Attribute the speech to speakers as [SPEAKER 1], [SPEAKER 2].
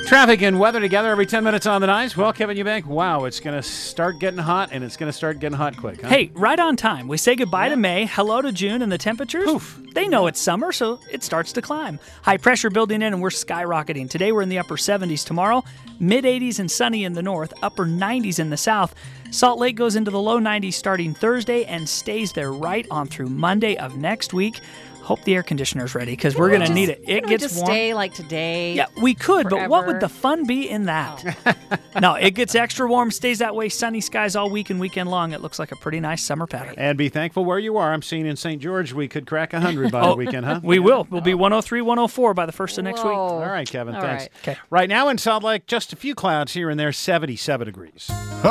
[SPEAKER 1] Traffic and weather together every 10 minutes on the Nice. Well, Kevin Eubank, wow, it's going to start getting hot, and it's going to start getting hot quick, huh?
[SPEAKER 2] Hey, right on time. We say goodbye to May, hello to June, and the temperatures,
[SPEAKER 1] Poof.
[SPEAKER 2] They know it's summer, so it starts to climb. High pressure building in, and we're skyrocketing. Today we're in the upper 70s. Tomorrow, mid-80s and sunny in the north, upper 90s in the south. Salt Lake goes into the low 90s starting Thursday and stays there right on through Monday of next week. Hope the air conditioner's ready because we're going to need it. It gets
[SPEAKER 3] just
[SPEAKER 2] warm.
[SPEAKER 3] Stay like today.
[SPEAKER 2] Yeah, we could,
[SPEAKER 3] forever.
[SPEAKER 2] but what would the fun be in that? No, it gets extra warm, stays that way, sunny skies all week and weekend long. It looks like a pretty nice summer pattern.
[SPEAKER 1] And be thankful where you are. I'm seeing in St. George we could crack 100 by the weekend, huh?
[SPEAKER 2] We will. We'll be 103, 104 by the first of next week.
[SPEAKER 3] Whoa.
[SPEAKER 1] All right, Kevin,
[SPEAKER 3] All
[SPEAKER 1] thanks.
[SPEAKER 3] right.
[SPEAKER 2] Okay.
[SPEAKER 1] Right now in Salt Lake, just a few clouds here and there, 77 degrees.